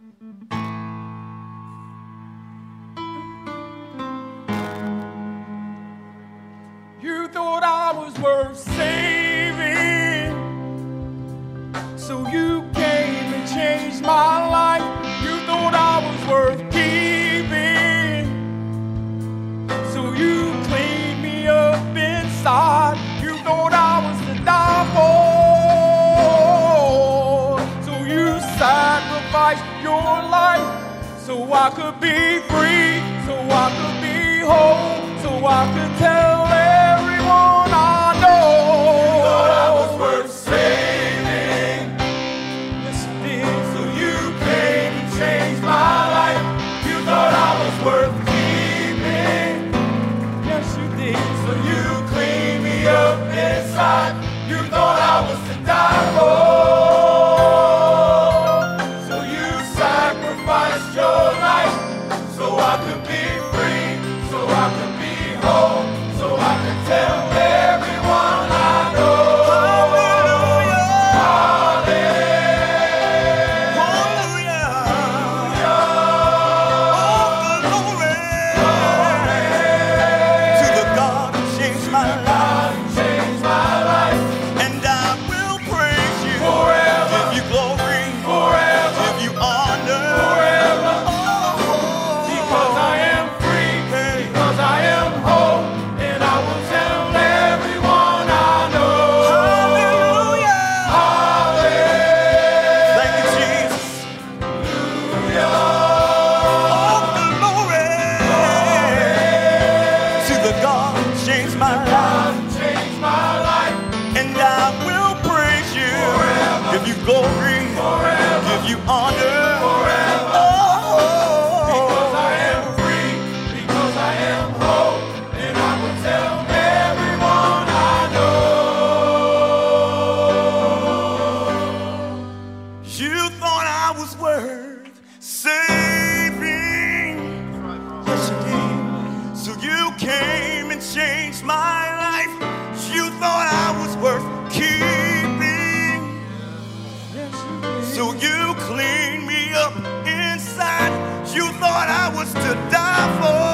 You thought I was worth saving, so you came and changed my life. You thought I was worth keeping, so you cleaned me up inside. You thought I was to die for, so you sacrificed your life, so I could be free, so I could be whole, so I could tell everyone I know. You thought I was worth saving, Yes, you did. so you came and changed my life. You thought I was worth keeping, Yes, you did. so you cleaned me up inside. You thought I was to die for, so you sacrificed your life, so I could be free, so I could be whole, so I could tell everyone I know. Changed my life And I will praise you, forever, give you glory, forever, give you honor. forever. Because I am free, because I am whole, and I will tell everyone I know. Hallelujah. Hallelujah. Thank you, Jesus. All glory to the God who changed my life. Changed my life And I will praise you, give you glory, give you honor. because I am free, because I am whole, and I will tell everyone I know. You thought I was worth saving, yes you did. So you came and changed my life. You thought I was worth keeping, so you cleaned me up inside. You thought I was to die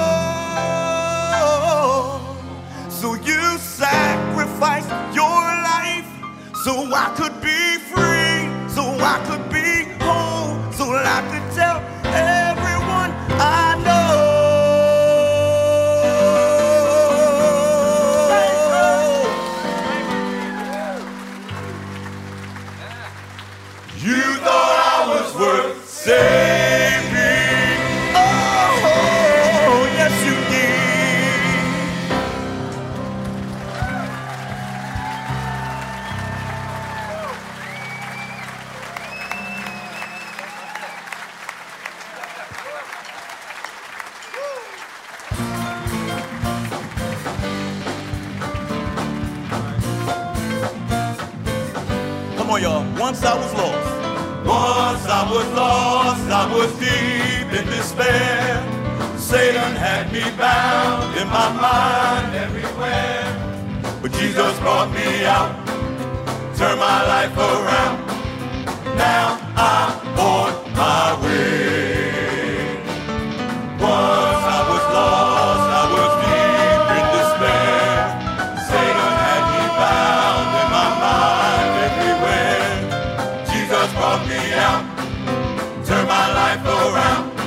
for, so you sacrificed your life, so I could be free, so I could be whole, so I could tell everyone I know. You thought I was worth saving, Oh, yes you did. Come on, y'all. Once I was lost. once I was lost, I was deep in despair. Satan had me bound in my mind everywhere. But Jesus brought me out, turned my life around. Now I'm on my way. Once I was lost, I was deep in despair. Satan had me bound in my mind everywhere. Jesus brought me out, turned my life around.